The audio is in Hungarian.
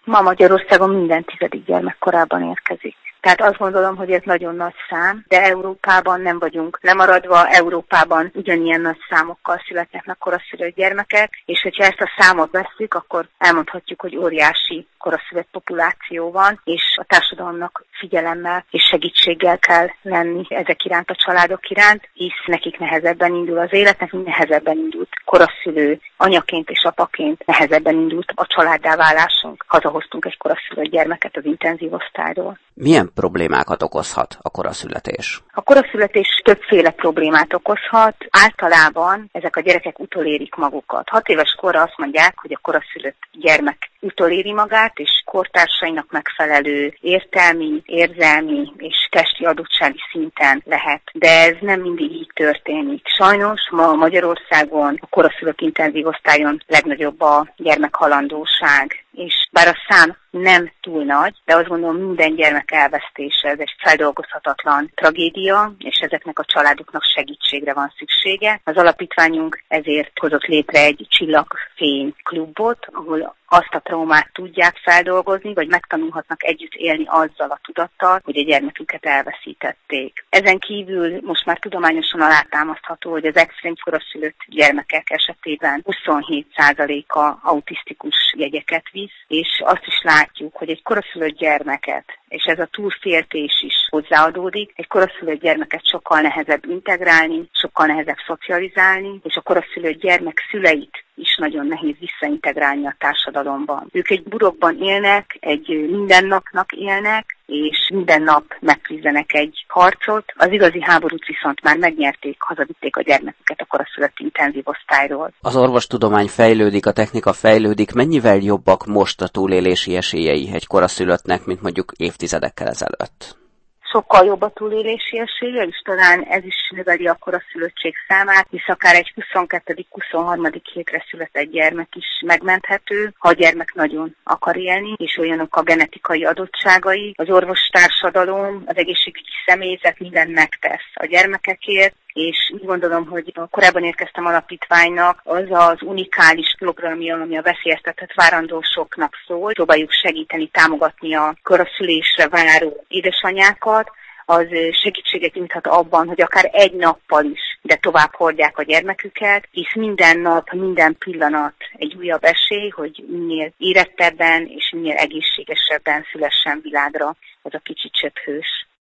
Ma Magyarországon minden 10. gyermek korában érkezik. Tehát azt gondolom, hogy ez nagyon nagy szám, de Európában nem vagyunk lemaradva, Európában ugyanilyen nagy számokkal születnek meg koraszülött gyermekek, és hogyha ezt a számot vesszük, akkor elmondhatjuk, hogy óriási koraszülött populáció van, és a társadalomnak figyelemmel és segítséggel kell lenni ezek iránt, a családok iránt, hisz nekik nehezebben indul az élet, nekik nehezebben indult koraszülő anyaként és apaként, nehezebben indult a családdá válásunk. Hazahoztunk egy koraszülött gyermeket az intenzív osztályról. Milyen problémákat okozhat a koraszületés? A koraszületés többféle problémát okozhat. Általában ezek a gyerekek utolérik magukat. 6 éves korra azt mondják, hogy a koraszülött gyermek utoléri magát, és kortársainak megfelelő értelmi, érzelmi és testi adottsági szinten lehet. De ez nem mindig így történik. Sajnos ma Magyarországon a koraszülött intenzív osztályon legnagyobb a gyermekhalandóság, és bár a szám nem túl nagy, de azt gondolom minden gyermek elvesztése, ez egy feldolgozhatatlan tragédia, és ezeknek a családoknak segítségre van szüksége. Az alapítványunk ezért hozott létre egy csillagfény klubot, ahol azt a traumát tudják feldolgozni, vagy megtanulhatnak együtt élni azzal a tudattal, hogy a gyermeküket elveszítették. Ezen kívül most már tudományosan alátámasztható, hogy az extrém koraszülött gyermekek esetében 27%-a autisztikus jegyeket visz, és azt is látjuk, hogy egy koraszülött gyermeket, és ez a túlféltés is hozzáadódik, egy koraszülött gyermeket sokkal nehezebb integrálni, sokkal nehezebb szocializálni, és a koraszülött gyermek szüleit is nagyon nehéz visszaintegrálni a társadalomban. Ők egy burokban élnek, egy mindennapnak élnek, és minden nap megküzdenek egy harcot. Az igazi háborút viszont már megnyerték, hazavitték a gyermeküket a koraszülött intenzív osztályról. Az orvostudomány fejlődik, a technika fejlődik. Mennyivel jobbak most a túlélési esélyei egy koraszülöttnek, mint mondjuk évtizedekkel ezelőtt? Sokkal jobb a túlélési esélye, és talán ez is növeli a koraszülöttség számát, hisz akár egy 22.-23. hétre született gyermek is megmenthető, ha a gyermek nagyon akar élni, és olyanok a genetikai adottságai. Az orvostársadalom, az egészségügyi személyzet mindent megtesz a gyermekekért, és úgy gondolom, hogy a korábban érkeztem alapítványnak az az unikális programja, ami a veszélyeztetett várandósoknak szól. Próbáljuk segíteni, támogatni a koraszülésre váró édesanyákat, az segítséget nyújthat abban, hogy akár egy nappal is, de tovább hordják a gyermeküket, hisz minden nap, minden pillanat egy újabb esély, hogy minél érettebben és minél egészségesebben szülessen világra az a kicsi csöphős.